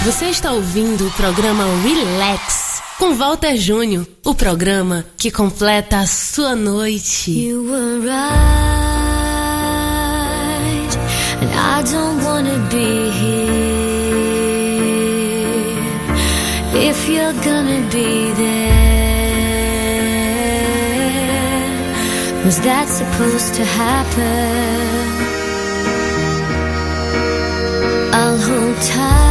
Você está ouvindo o programa Relax com Walter Júnior, o programa que completa a sua noite. You were right, and I don't wanna be here. If you're gonna be there, was that supposed to happen? I'll hold tight.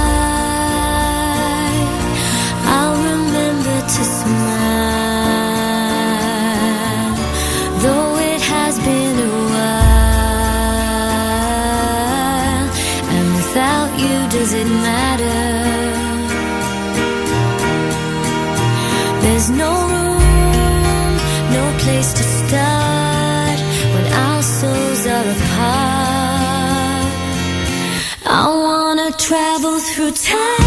To smile, though it has been a while, and without you does it matter? There's no room, no place to start when our souls are apart. I wanna travel through time.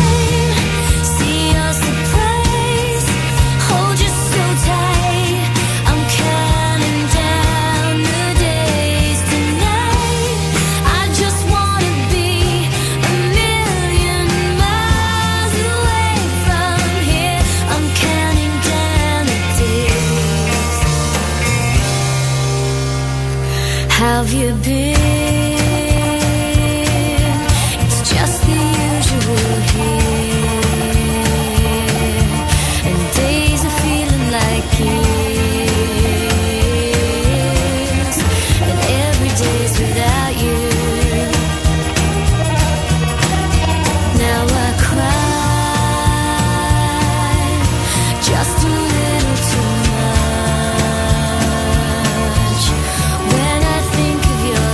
Have you been? It's just the usual here, and days are feeling like years, and every day's without you. Now I cry just a little too much when I think of your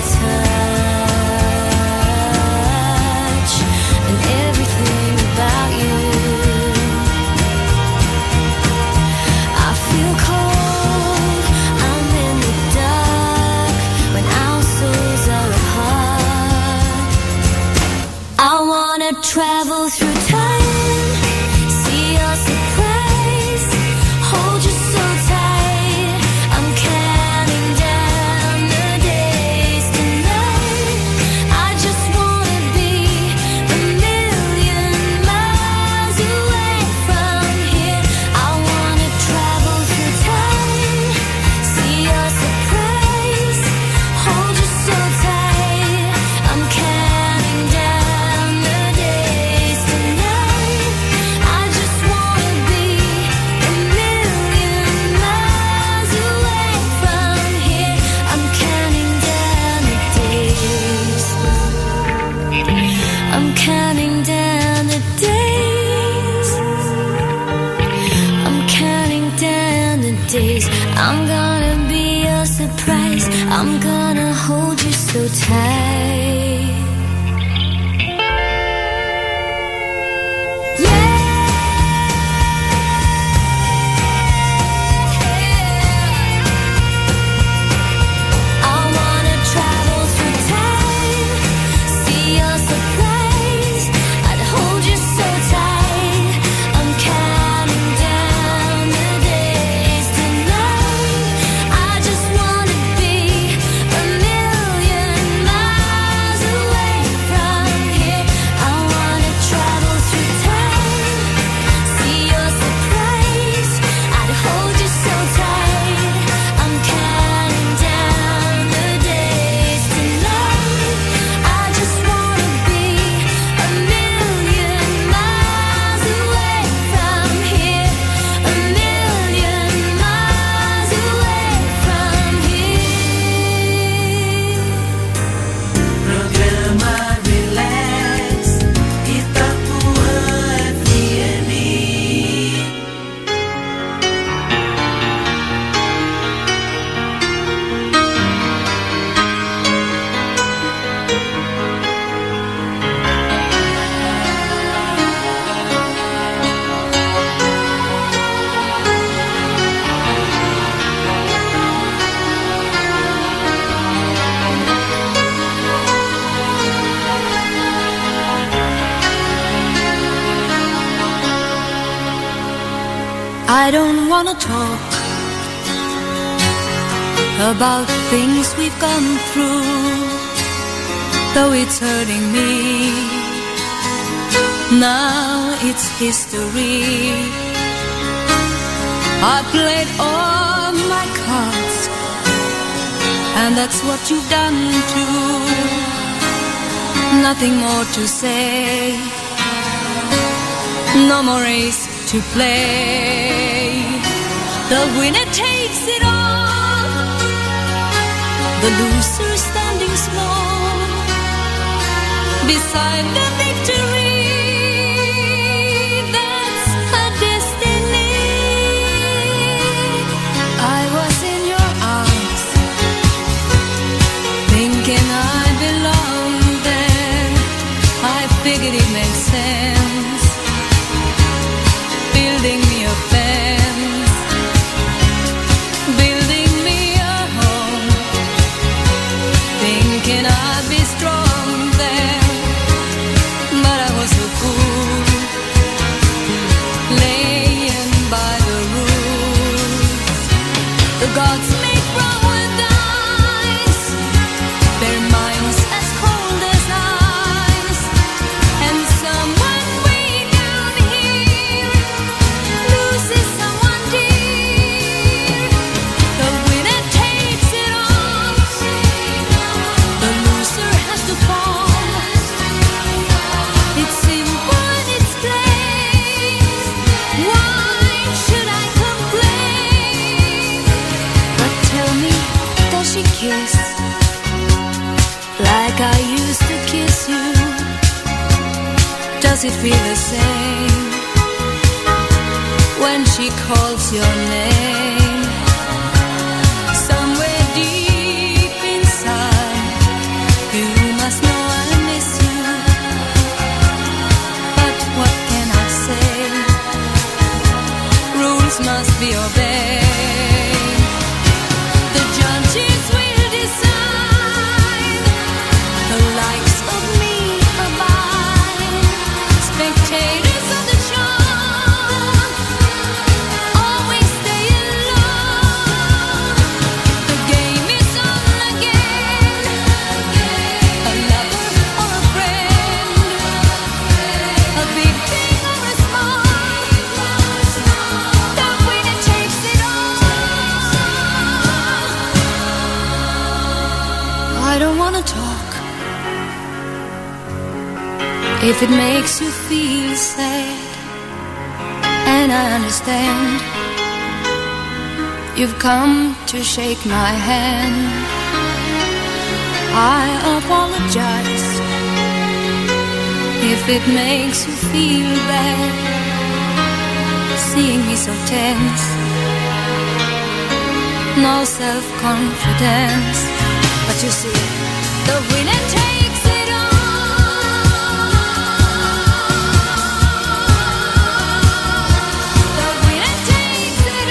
touch and everything about you. I feel cold, I'm in the dark when our souls are apart. I wanna travel through time, see your surprise, hold you so tight. I'm counting down the days tonight. I just wanna be a million miles away from here. I wanna travel through time, see your surprise, hold you so tight. I'm counting down the days tonight. I just wanna be a million miles away from here. I'm counting down the days. I'm counting down the days. I'm counting down the days. I'm gonna be your surprise. I'm gonna hold you so tight. I wanna travel through time, see your surprise. I'd hold you so tight. I'm counting down the days tonight. I just wanna be a million miles away from here. I wanna travel through time, see your surprise. I'd hold you so tight. I'm counting down the days tonight. I just wanna be a million miles away from here. A million miles away from here. Programa Relax, Itapuã FM. I don't wanna talk about things we've gone through, though it's hurting me. Now it's history. I played all my cards, and that's what you've done too. Nothing more to say, no more race to play. The winner takes it all, the loser standing small beside the victory. That's her destiny. I was in your arms, thinking I belonged there. I figured it made sense, building me a fence, building me a home, thinking I'd be strong there. But I was a fool, laying by the rules. The gods make paradise, their minds as cold as ice, and someone way down here loses someone dear. The winner takes it all, the loser has to fall. It's simple and it's plain. Why should I complain? But tell me, does she kiss like I used to kiss you? Does it feel the same when she calls your name? Somewhere deep inside, you must know I miss you. But what can I say? Rules must be obeyed. The judges will decide, the likes of me abide. Spectators of the show always stay alone. The game is on again, a lover or a friend, a big thing or a small, the winner takes it all. I don't wanna talk if it makes you feel sad, and I understand. You've come to shake my hand. I apologize if it makes you feel bad, seeing me so tense, no self-confidence. But you see, the winner takes it all. The winner takes it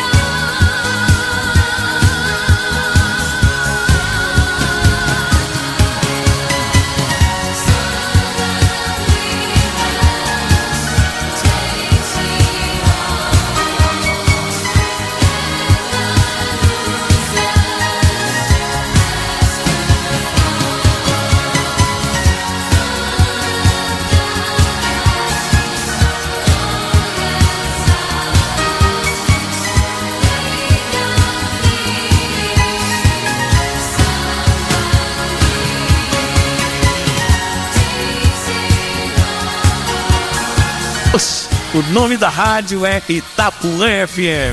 O nome da rádio é Itapuã FM.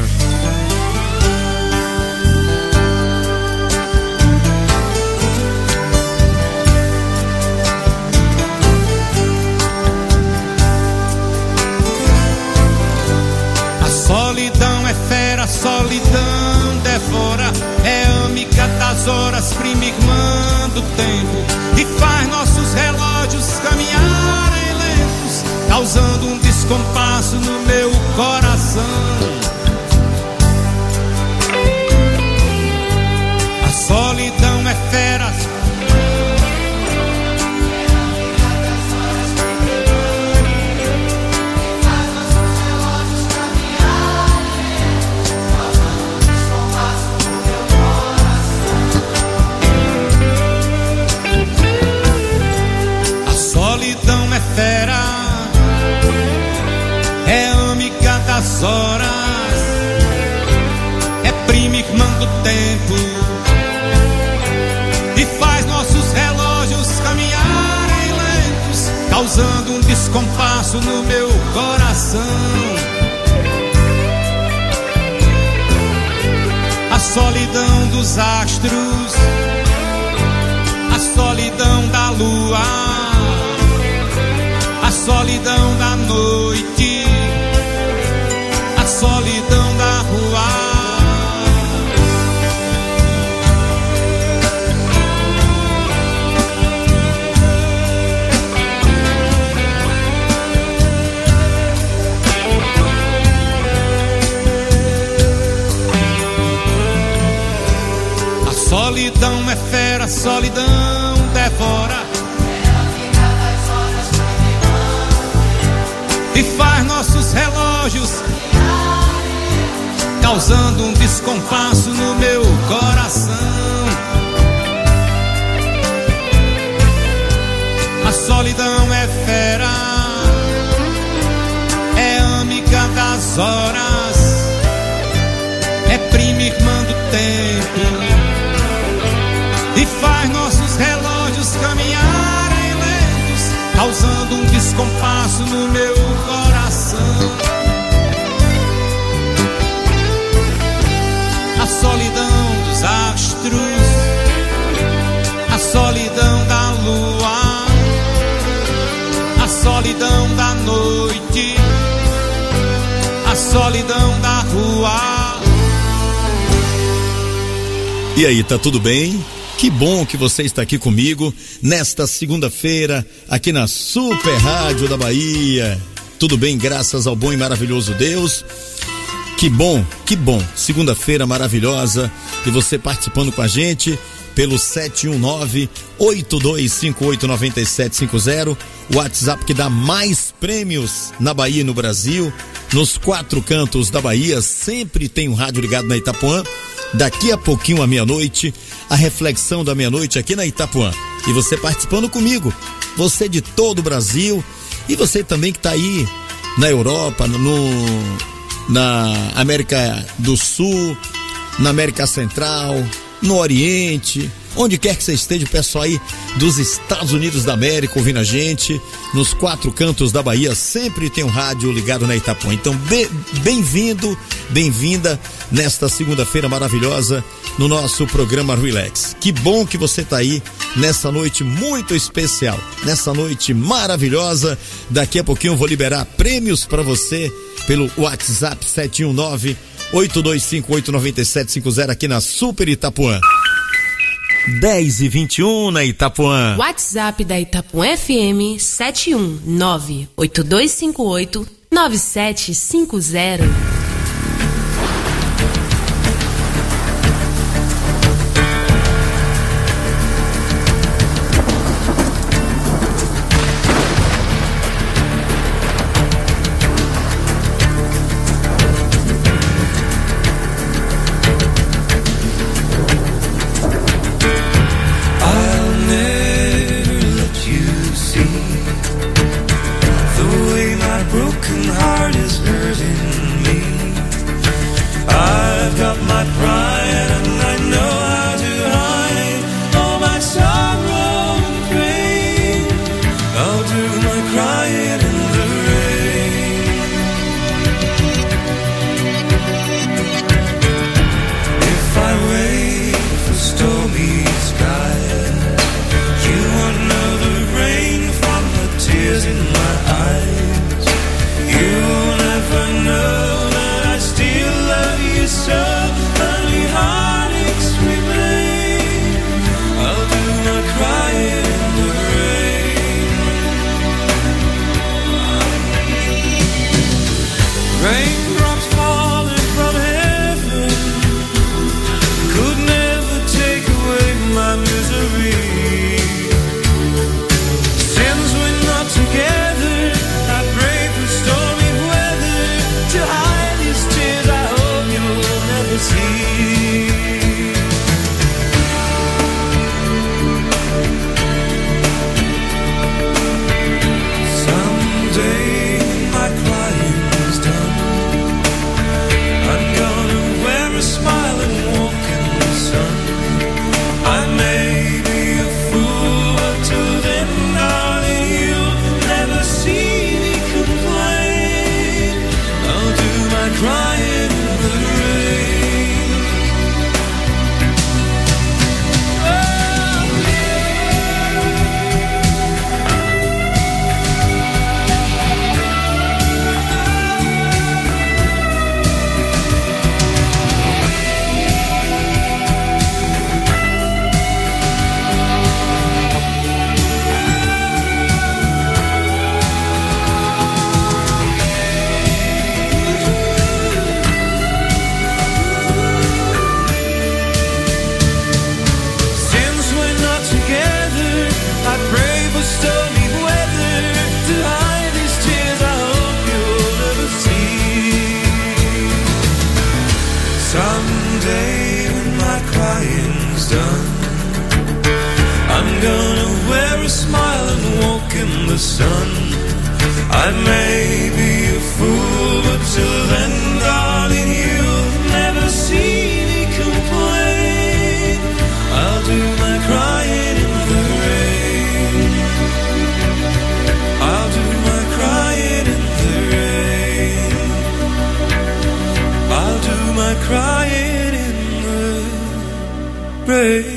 A solidão é fera, a solidão devora. É amiga das horas, prima irmã do tempo, e faz nossos relógios caminharem lentos, causando um descompasso no meu coração. A solidão é fera. A solidão é fera. das horas, é prima irmã do tempo, e faz nossos relógios caminharem lentos, causando um descompasso no meu coração. A solidão dos astros, a solidão da lua, a solidão da noite, a solidão da rua. A solidão é fera, a solidão devora, e faz nossos relógios causando um descompasso no meu coração. A solidão é fera, é amiga das horas, é prima irmã do tempo, e faz nossos relógios caminharem lentos, causando um descompasso no meu coração. A solidão dos astros, a solidão da lua, a solidão da noite, a solidão da rua. E aí, tá tudo bem? Que bom que você está aqui comigo nesta segunda-feira, aqui na Super Rádio da Bahia. Tudo bem, graças ao bom e maravilhoso Deus. Que bom, que bom. Segunda-feira maravilhosa e você participando com a gente pelo 719-8258-9750, o WhatsApp que dá mais prêmios na Bahia e no Brasil. Nos 4 cantos da Bahia sempre tem um rádio ligado na Itapuã. Daqui a pouquinho à meia-noite, a reflexão da meia-noite aqui na Itapuã. E você participando comigo, você de todo o Brasil e você também que está aí na Europa, na América do Sul, na América Central, no Oriente, onde quer que você esteja, o pessoal aí dos Estados Unidos da América ouvindo a gente, nos 4 cantos da Bahia, sempre tem um rádio ligado na Itapuã. Então, bem-vindo, bem-vinda nesta segunda-feira maravilhosa no nosso programa Relax. Que bom que você tá aí nessa noite muito especial, nessa noite maravilhosa. Daqui a pouquinho eu vou liberar prêmios para você pelo WhatsApp 719-8258-9750 aqui na Super Itapuã. 10h21 na Itapuã. WhatsApp da Itapuã FM 719-8258-9750. Misery. Since we're not together sun. I may be a fool, but till then, darling, you'll never see me complain. I'll do my crying in the rain. I'll do my crying in the rain. I'll do my crying in the rain.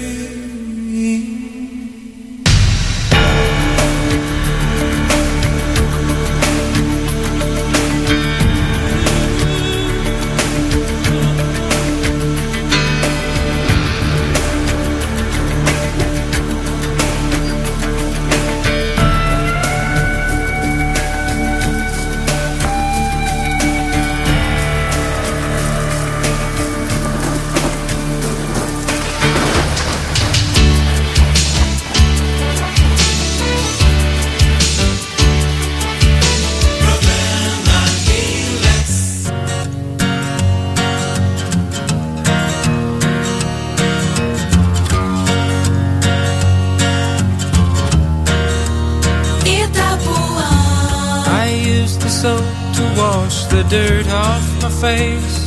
Dirt off my face.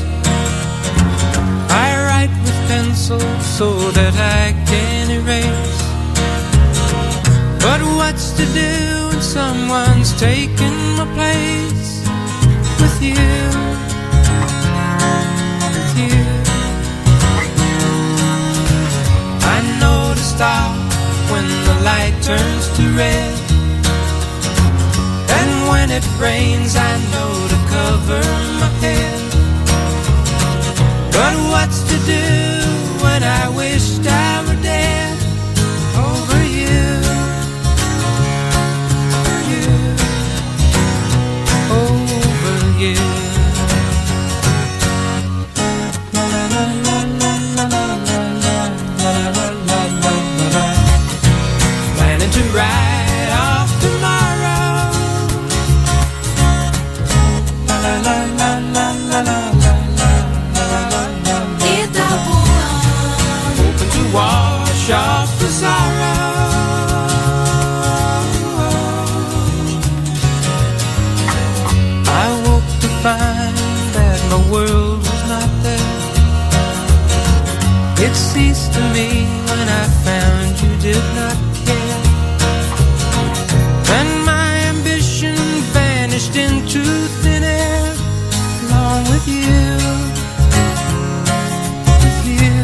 I write with pencil so that I can erase. But what's to do when someone's taken my place? With you, with you. I know to stop when the light turns to red. And when it rains, I know to cover my head. But what's to do when I wished I were dead? Over you, you, over you. La la la la la la la la la la. Planning to ride off tomorrow. La la la la la la la. Itapuã. Hoping to wash off the sorrow. I woke to find that my world was not there. It ceased to me when I found you did not care. And my ambition vanished into thin air. Along with you, with you.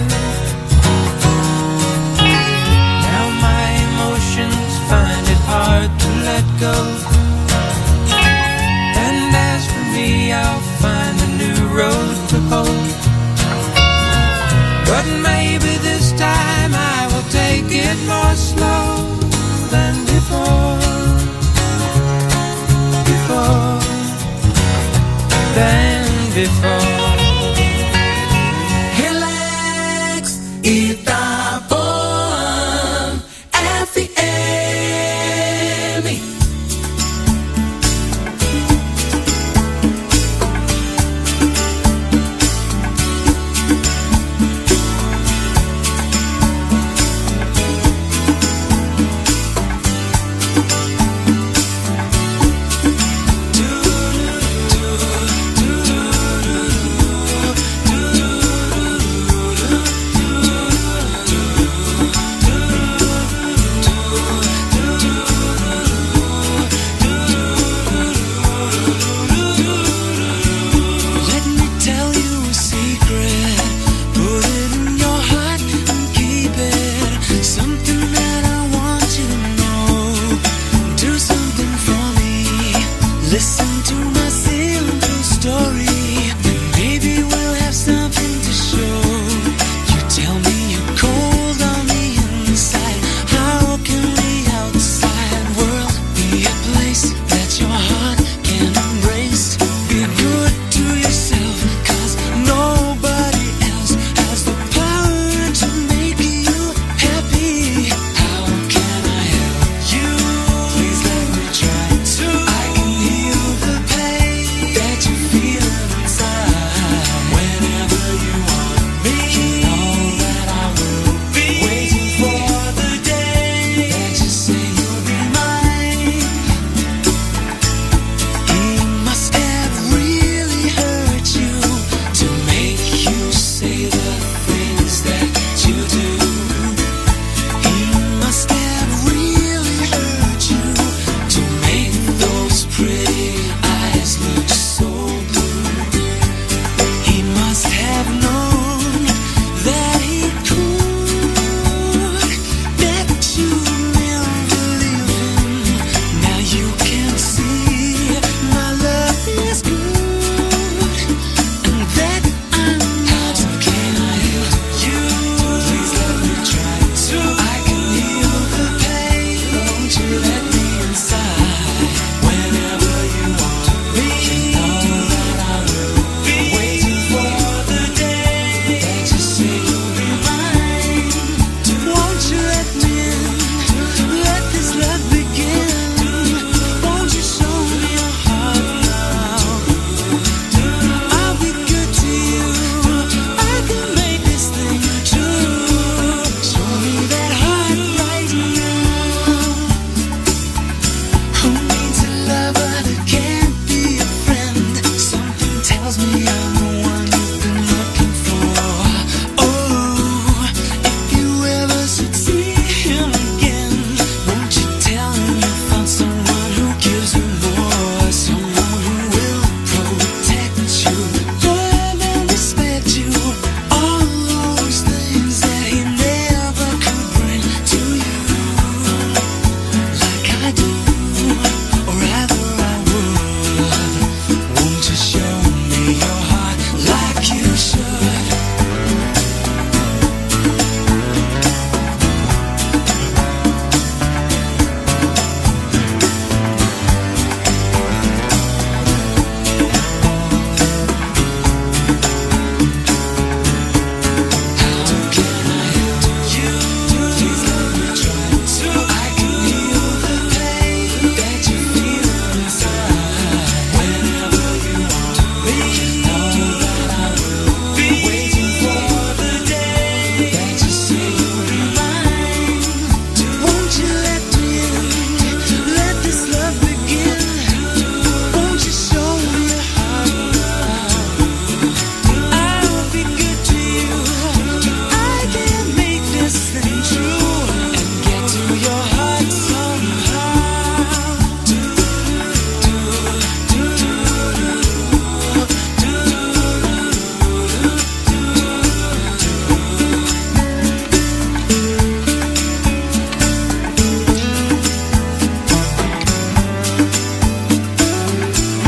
Now my emotions find it hard to let go. And as for me, I'll find a new road to hoe. But maybe this time I will take it more slow than before. Than before. Relax, Itapuã FM.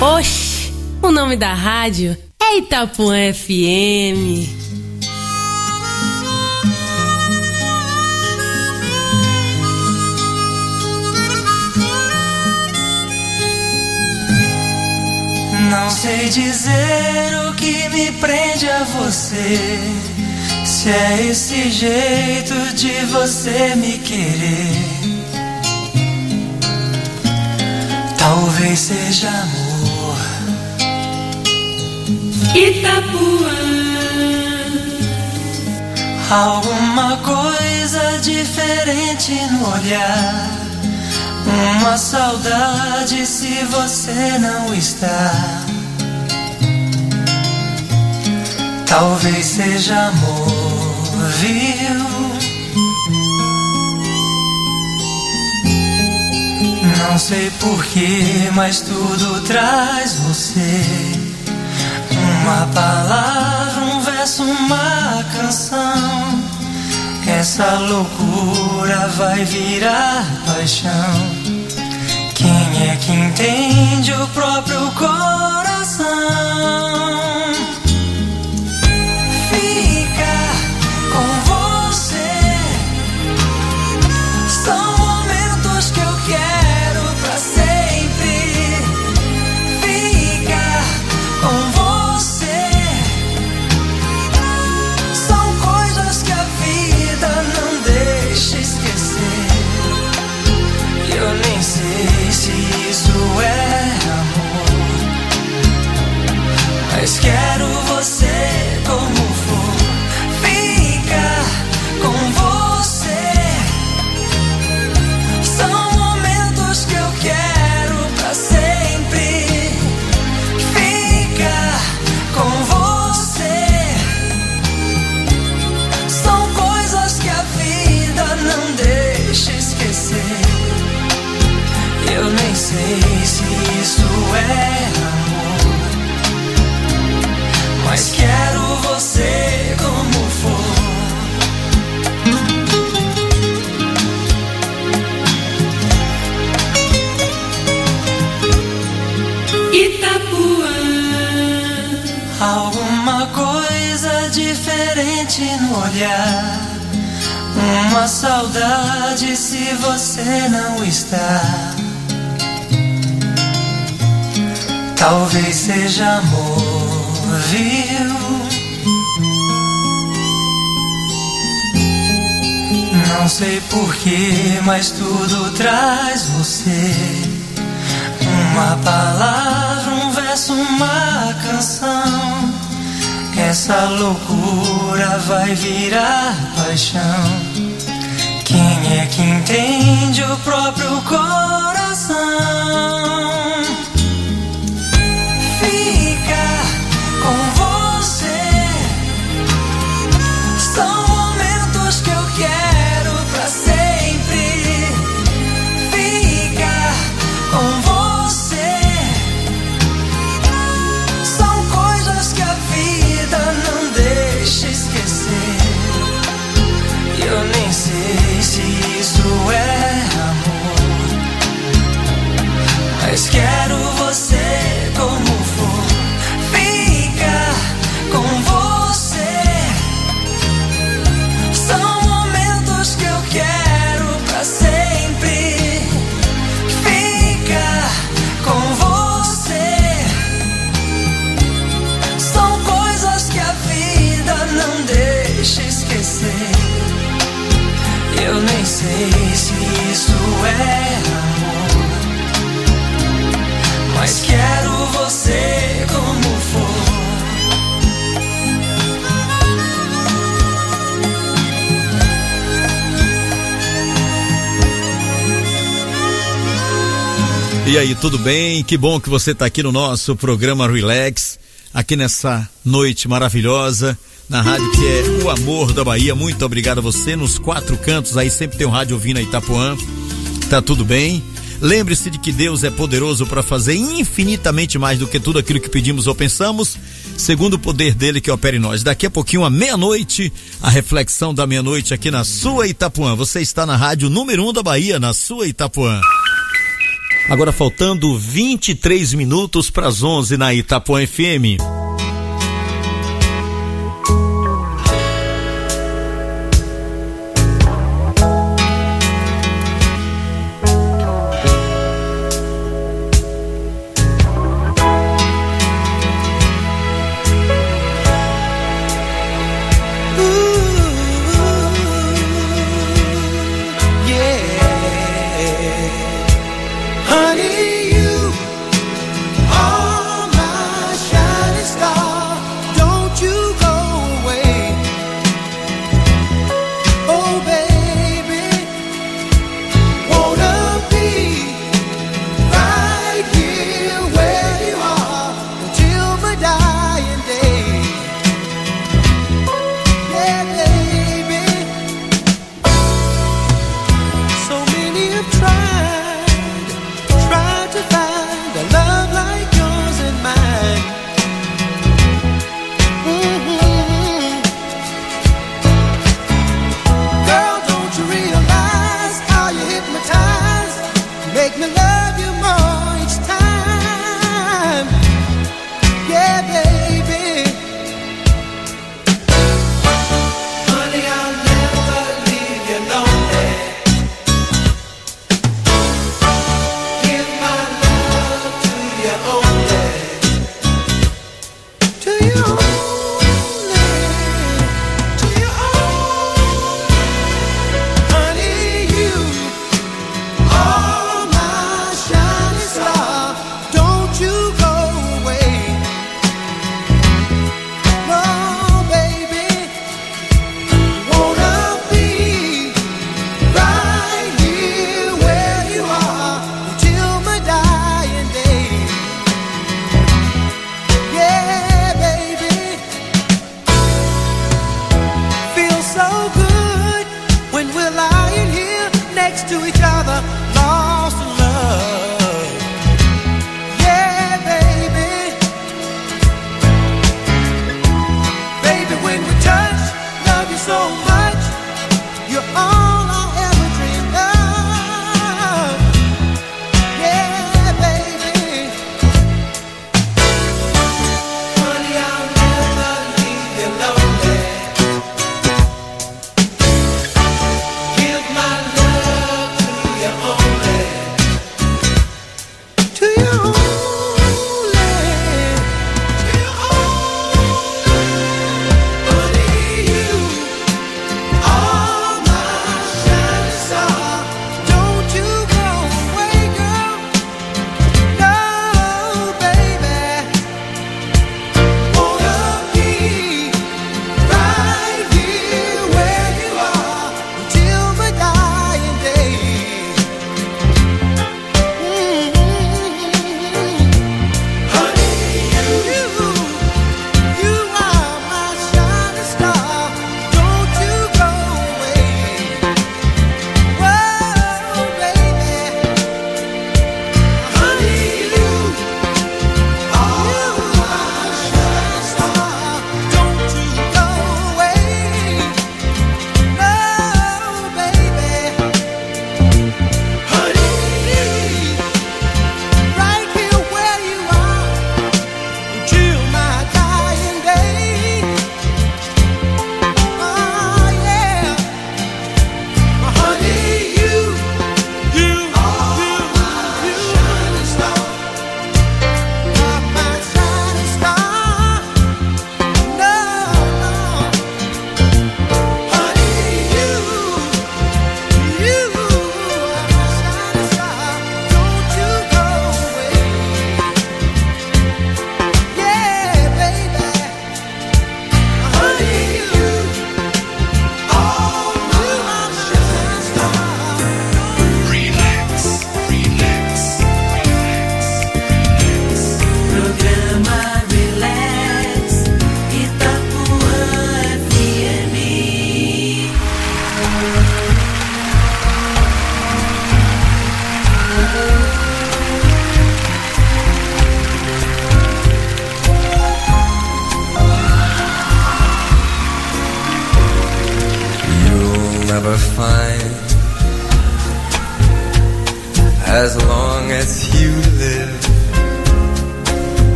Oxi, o nome da rádio é Itapuã FM. Não sei dizer o que me prende a você, se é esse jeito de você me querer. Talvez seja amor. Itapuã. Alguma coisa diferente no olhar, uma saudade se você não está. Talvez seja amor, viu? Não sei porquê, mas tudo traz você. Uma palavra, um verso, uma canção. Essa loucura vai virar paixão. Quem é que entende o próprio coração? Ficar com você são momentos que eu quero pra sempre. Ficar com você são coisas que a vida não deixa esquecer. Eu nem sei se isso é amor, mas quero você como for. Ficar com você são momentos que eu quero pra sempre. Ficar com você são coisas que a vida não deixa esquecer. Eu nem sei se isso é amor, mas quero você como for. Itapuã. Alguma coisa diferente no olhar, uma saudade se você não está. Talvez seja amor, viu? Não sei porquê, mas tudo traz você. Uma palavra, um verso, uma canção. Essa loucura vai virar paixão. Quem é que entende o próprio coração? Ficar com você são momentos que eu quero pra sempre. Ficar com você são coisas que a vida não deixa esquecer. Eu nem sei se isso é amor, mas quero você como for. Ficar com você são momentos que eu quero pra sempre. Ficar com você são coisas que a vida não deixa esquecer. Eu nem sei se isso é amor, mas quero você como for. E aí, tudo bem? Que bom que você está aqui no nosso programa Relax, aqui nessa noite maravilhosa, na rádio que é o amor da Bahia. Muito obrigado a você, nos quatro cantos aí sempre tem um rádio ouvindo a Itapuã. Tá tudo bem? Lembre-se de que Deus é poderoso para fazer infinitamente mais do que tudo aquilo que pedimos ou pensamos, segundo o poder dele que opera em nós. Daqui a pouquinho, à meia-noite, a reflexão da meia-noite aqui na sua Itapuã. Você está na rádio número 1 da Bahia, na sua Itapuã. Agora faltando 23 minutos para as 11 na Itapuã FM. Honey, you are my shining star.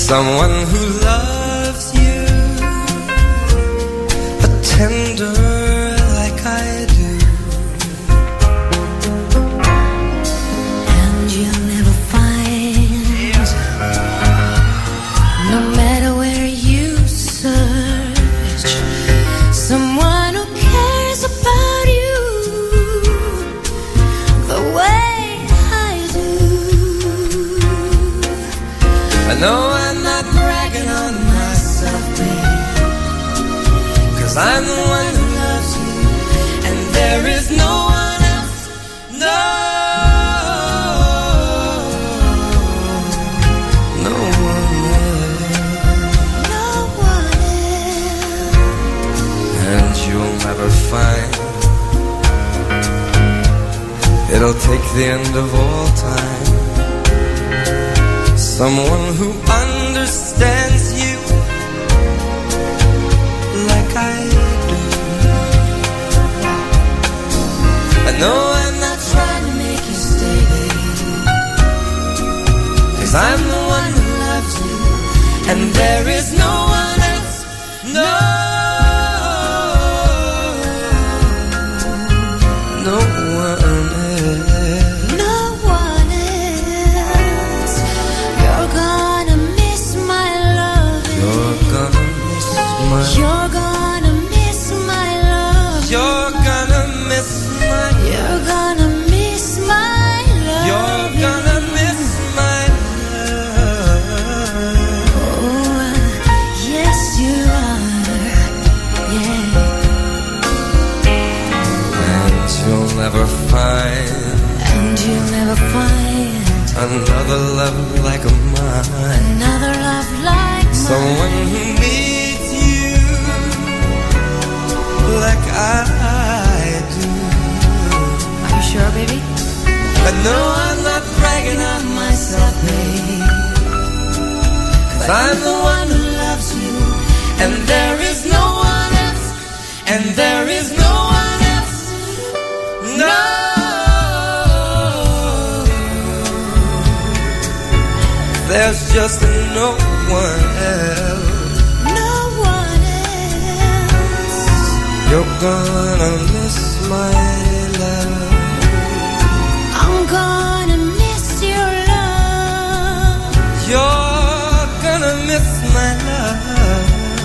Someone who loves you, a tender like I do. And you'll never find, no matter where you search, someone who cares about you the way I do. I know I'm not bragging on myself, babe, 'cause I'm the one who loves you, and there is no one else, no one else, No one else. and you'll never find it'll take the end of all time, someone who understands you like I do. I know I'm not trying to make you stay, babe, 'cause I'm the one who loves you, and there is no one else, no one else. No one else. You're gonna miss my love. You're gonna miss my, You're gonna miss my love. you're gonna miss my, You're gonna miss my love. you're gonna miss my love. Oh, yes you are. Yeah. And you'll never find And you'll never find another love like mine, another love like mine. someone who needs you like I do. Are you sure, baby? I know I'm not bragging on myself, babe, 'cause I'm the one who loves you, and there is no one else, and there is no one else, no. There's just no one else. No one else. You're gonna miss my love. I'm gonna miss your love. You're gonna miss my love.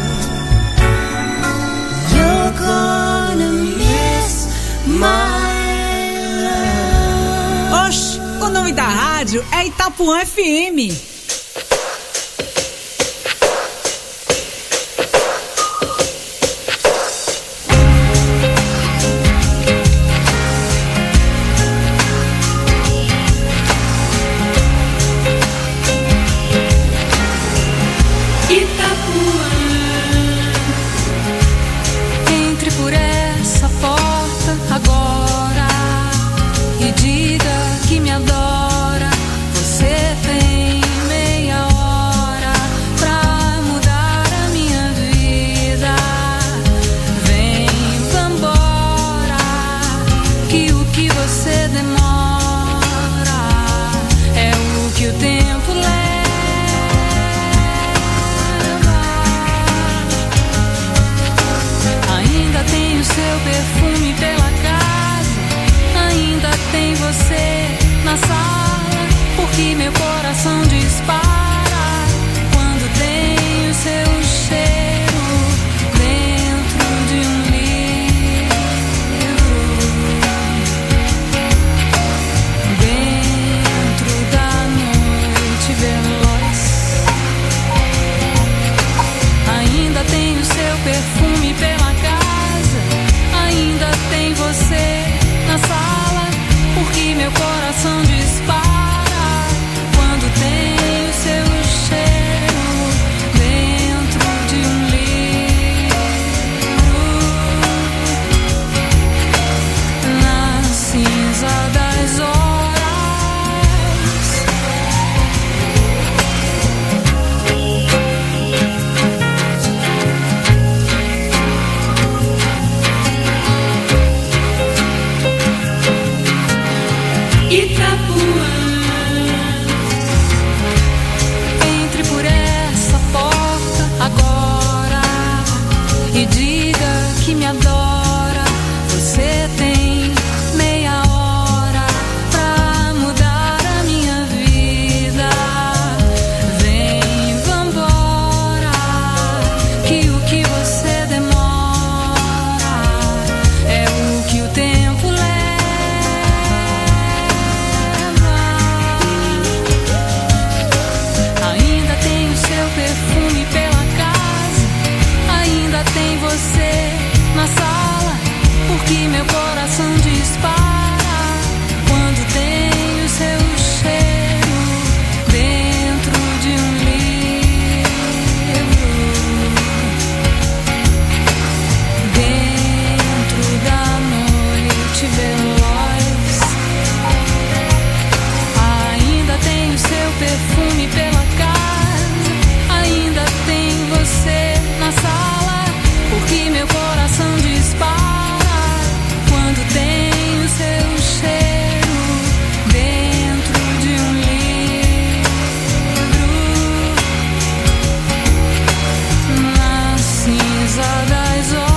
You're gonna miss my love. Oxe, o nome da rádio é Itapuã FM. Entre por essa porta agora e diga que me adora. Você tem caminhe pela casa, ainda tem você na sala, porque meu coração dispara quando tem o seu cheiro dentro de um livro. Na cinza das horas,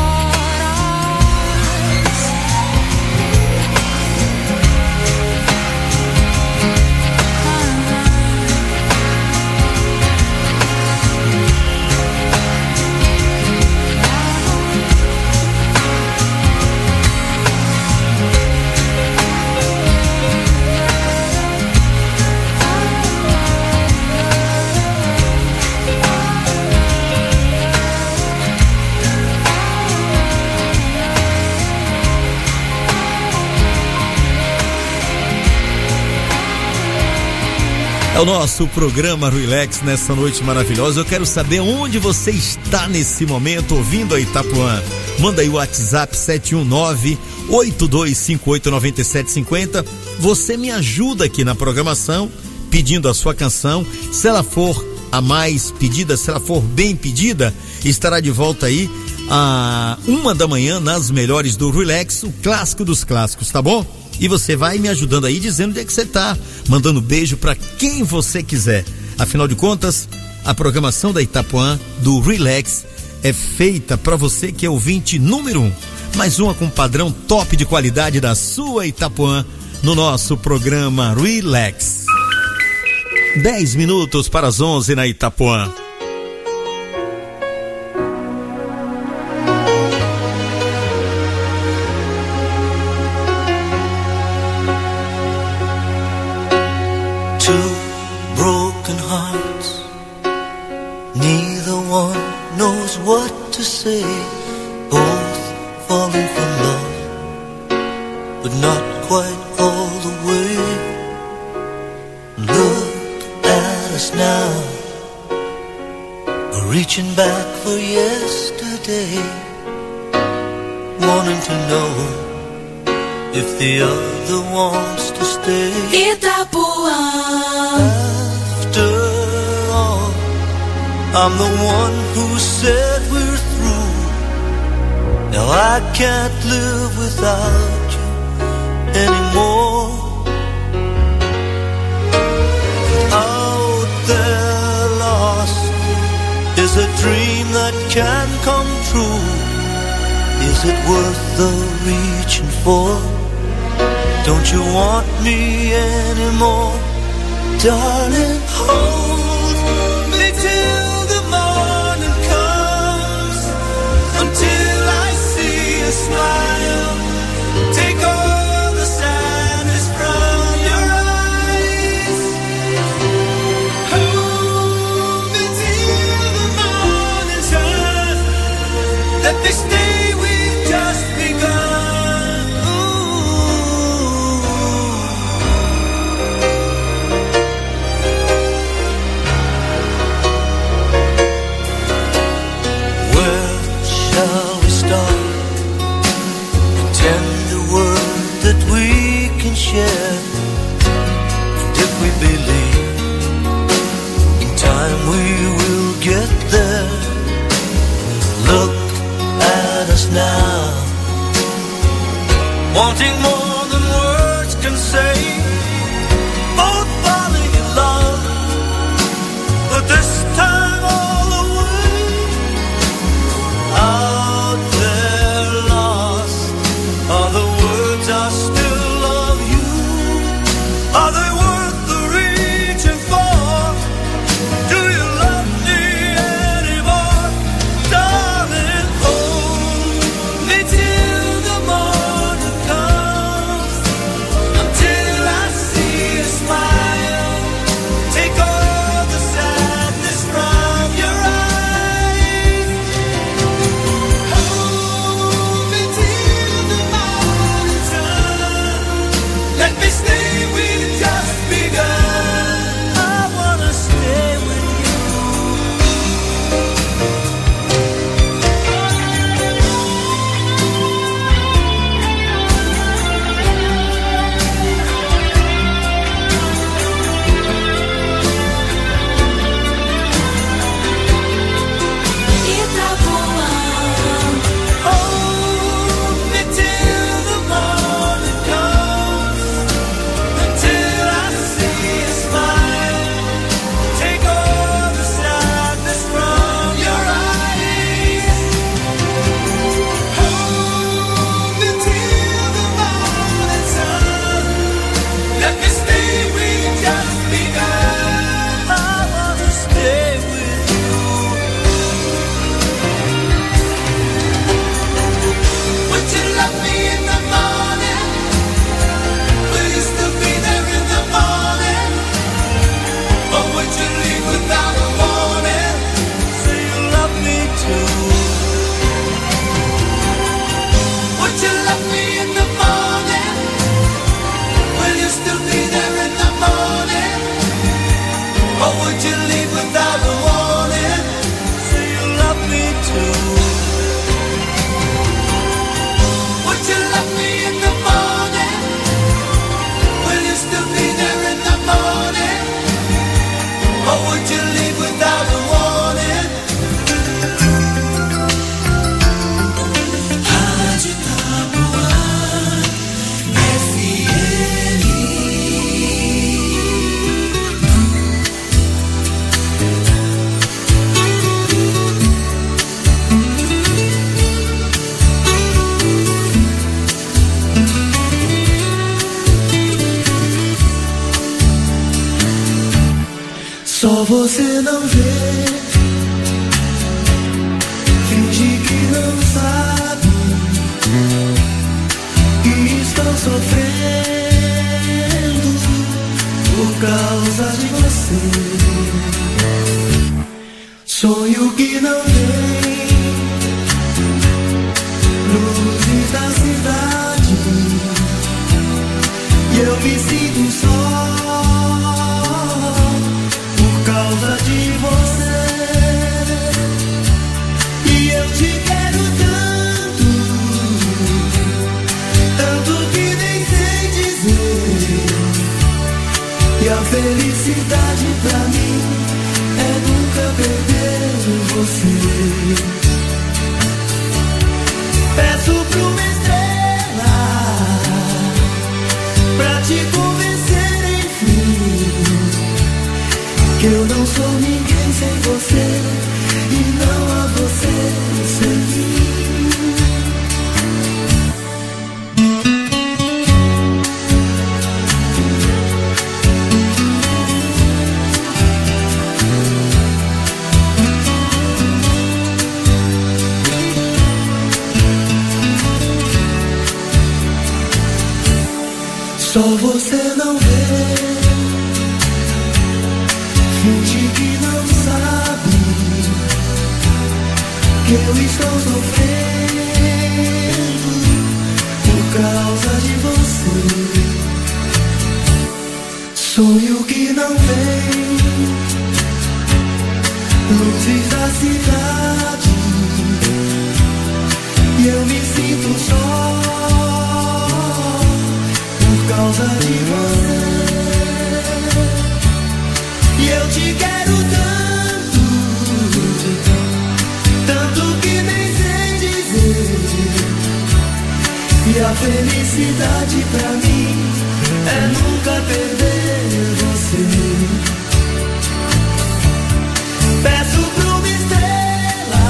É o nosso programa Relax nessa noite maravilhosa. Eu quero saber onde você está nesse momento ouvindo a Itapuã. Manda aí o WhatsApp 719-8258-9750. Você me ajuda aqui na programação pedindo a sua canção. Se ela for a mais pedida, se ela for bem pedida, estará de volta aí à 1h nas melhores do Relax, o clássico dos clássicos, tá bom? E você vai me ajudando aí, dizendo onde é que você tá, mandando beijo pra quem você quiser. Afinal de contas, a programação da Itapuã, do Relax, é feita pra você que é ouvinte número 1. Mais uma com padrão top de qualidade da sua Itapuã, no nosso programa Relax. 10 minutos para as 11 na Itapuã. What to say, both falling for love, but not quite all the way. Look at us now, we're reaching back for yesterday, wanting to know if the other wants to stay. Itapuã. After all, I'm the one who said we're through. Now I can't live without you anymore. Out there lost is a dream that can come true. Is it worth the reaching for? Don't you want me anymore? Darling, hold me till the morning comes, until I see a smile. Take all the sadness from your eyes. Hold me till the morning sun. Let this day we've just begun. Ooh. Would you leave without a warning? Rádio Itapuã FM. Só você não vê, finge que não sabe que estou sofrendo por causa de você. Sonho que não vem, luzes da cidade, e eu me sinto só por causa de você. E eu te quero tanto, tanto que nem sei dizer. E a felicidade pra mim é nunca perder você. Peço pra uma estrela pra te convencer, enfim, que eu não sou ninguém sem você e não há você sem mim. Só você não vê, finge que não sabe que eu estou sofrendo por causa de você. Sonho que não vem, luzes da cidade, e eu me sinto só por causa de você. E eu te quero tanto, tanto que nem sei dizer. E a felicidade pra mim é nunca perder você. Peço pra uma estrela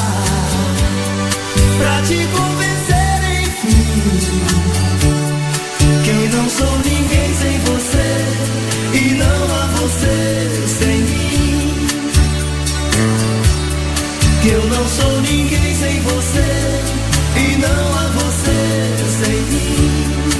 pra te convencer, enfim, que eu não sou ninguém sem você e não há você sem mim. Que eu não sou ninguém sem você e não há você sem mim.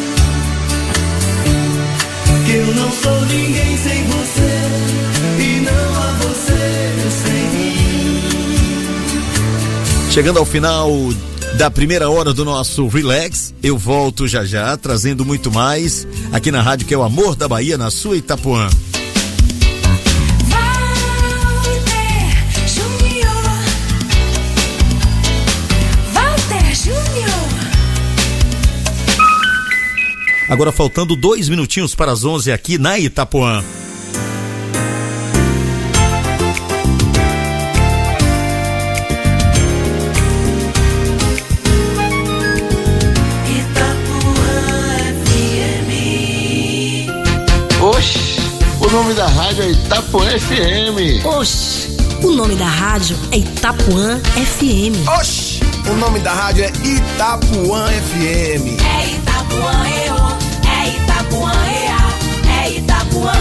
Que eu não sou ninguém sem você e não há você sem mim. Chegando ao final da primeira hora do nosso Relax, eu volto já já, trazendo muito mais aqui na rádio que é o Amor da Bahia, na sua Itapuã. Walter Júnior. Agora faltando 2 minutinhos para as 11 aqui na Itapuã. O nome da rádio é Itapuã FM. Oxi, o nome da rádio é Itapuã FM. Oxi, o nome da rádio é Itapuã FM. É Itapuã, é Itapuã, é Itapuã.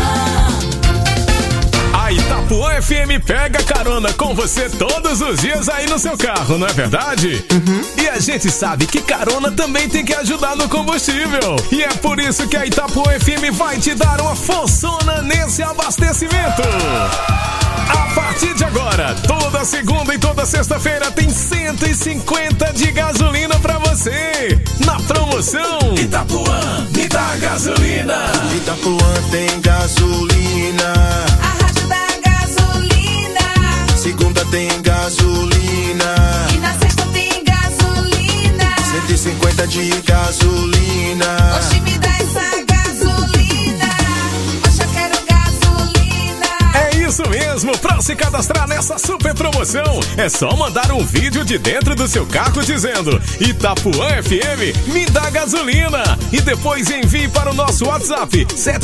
A Itapuã FM pega carona com você todos os dias aí no seu carro, não é verdade? E a gente sabe que carona também tem que ajudar no combustível. E é por isso que a Itapuã FM vai te dar uma forçona nesse abastecimento. A partir de agora, toda segunda e toda sexta-feira tem 150 de gasolina pra você. Na promoção Itapuã, me dá gasolina. Itapuã tem gasolina. A rádio da gasolina. Segunda tem gasolina. E na sexta tem gasolina. 150 de gasolina. Oxi, me dá essa gasolina. Oxe, eu quero gasolina. É isso Isso mesmo, pra se cadastrar nessa super promoção, é só mandar um vídeo de dentro do seu carro dizendo Itapuã FM me dá gasolina e depois envie para o nosso WhatsApp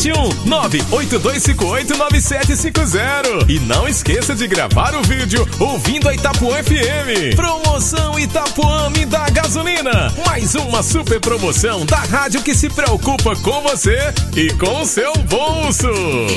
71982589750 e não esqueça de gravar o vídeo ouvindo a Itapuã FM. Promoção Itapuã me dá gasolina, mais uma super promoção da rádio que se preocupa com você e com o seu bolso.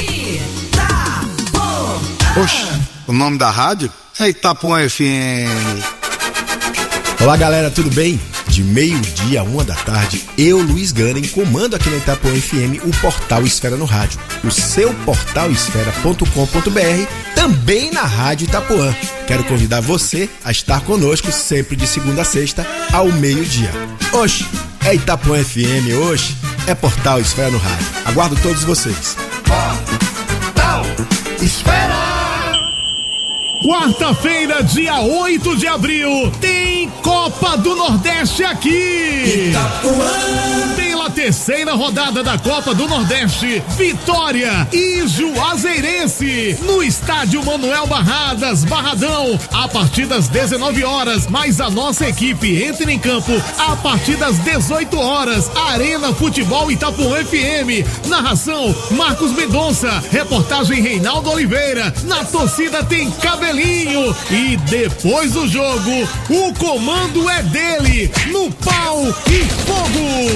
Oxe, o nome da rádio é Itapuã FM. Olá galera, tudo bem? De meio-dia a 1 da tarde, eu, Luiz Garen, comando aqui na Itapuã FM o portal Esfera no Rádio, o seu portal esfera.com.br, também na Rádio Itapuã. Quero convidar você a estar conosco sempre de segunda a sexta ao meio-dia. Oxe, é Itapuã FM, oxe, é portal Esfera no Rádio. Aguardo todos vocês. Portal Esfera! Quarta-feira, dia 8 de abril, tem Copa do Nordeste aqui. Itapuã. Pela terceira rodada da Copa do Nordeste, Vitória e Juazeirense, no estádio Manuel Barradas, Barradão, a partir das 19 horas, mas a nossa equipe entra em campo a partir das 18 horas, Arena Futebol Itapuã FM, narração Marcos Mendonça, reportagem Reinaldo Oliveira, na torcida tem Cabelinho e depois do jogo, o comando é dele, no pau e fogo.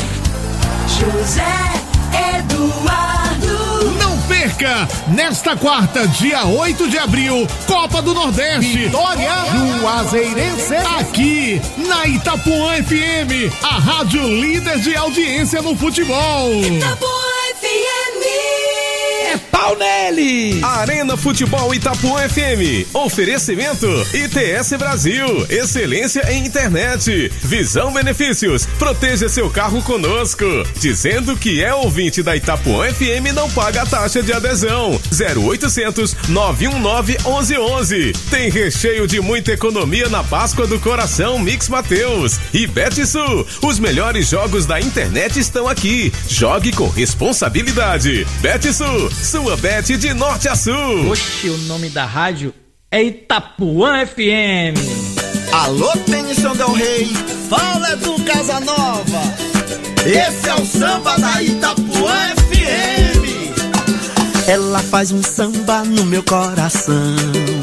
José Eduardo. Não perca, nesta quarta, dia 8 de abril, Copa do Nordeste, Vitória Juazeirense, aqui na Itapuã FM, a rádio líder de audiência no futebol. Itapuã FM. É pau nele! Arena Futebol Itapuã FM. Oferecimento ITS Brasil. Excelência em internet. Visão Benefícios. Proteja seu carro conosco. Dizendo que é ouvinte da Itapuã FM não paga a taxa de adesão. 0800 919 1111. Tem recheio de muita economia na Páscoa do Coração Mix Mateus. E Betsul. Os melhores jogos da internet estão aqui. Jogue com responsabilidade. Betsul. Sua bet de norte a sul. Oxe, o nome da rádio é Itapuã FM. Alô, Tennyson Del Rey, fala do Casanova. Esse é o samba da Itapuã FM. Ela faz um samba no meu coração.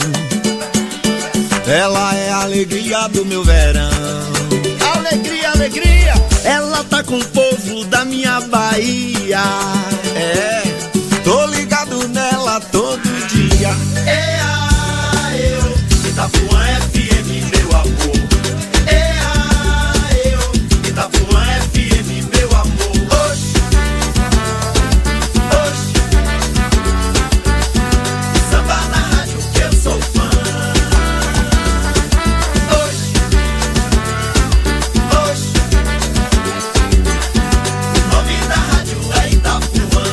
Ela é a alegria do meu verão. Alegria, alegria. Ela tá com o povo da minha Bahia. É, tô ligado nela todo dia. Eu, Itapuã FM, meu amor. Eu, Itapuã FM, meu amor. Oxe, oxe. Samba na rádio que eu sou fã. Oxe, oxe. O nome da rádio é Itapuã.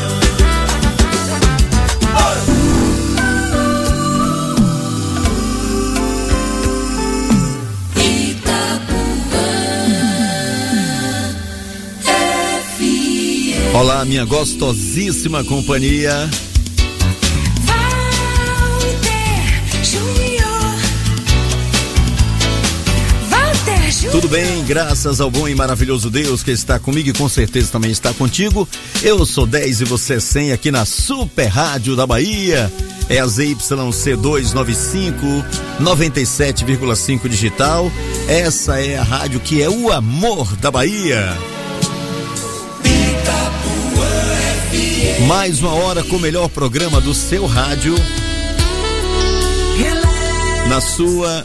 Olá, minha gostosíssima companhia. Tudo bem, graças ao bom e maravilhoso Deus que está comigo e com certeza também está contigo. Eu sou 10 e você é 100 aqui na Super Rádio da Bahia. É a ZYC295 97,5 digital. Essa é a rádio que é o amor da Bahia. Mais uma hora com o melhor programa do seu rádio. Na sua.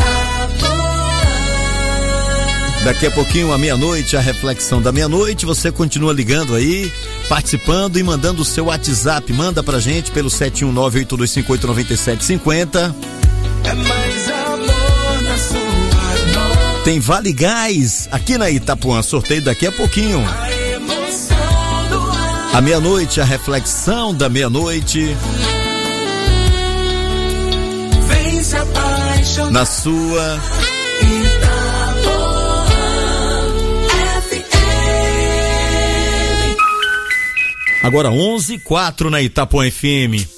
Daqui a pouquinho, à meia-noite, a reflexão da meia-noite. Você continua ligando aí, participando e mandando o seu WhatsApp. Manda pra gente pelo 719-8258-9750. Tem Vale Gás aqui na Itapuã. Sorteio daqui a pouquinho. À meia-noite, a reflexão da meia-noite. Na sua. Agora 11:04 na Itapuã FM.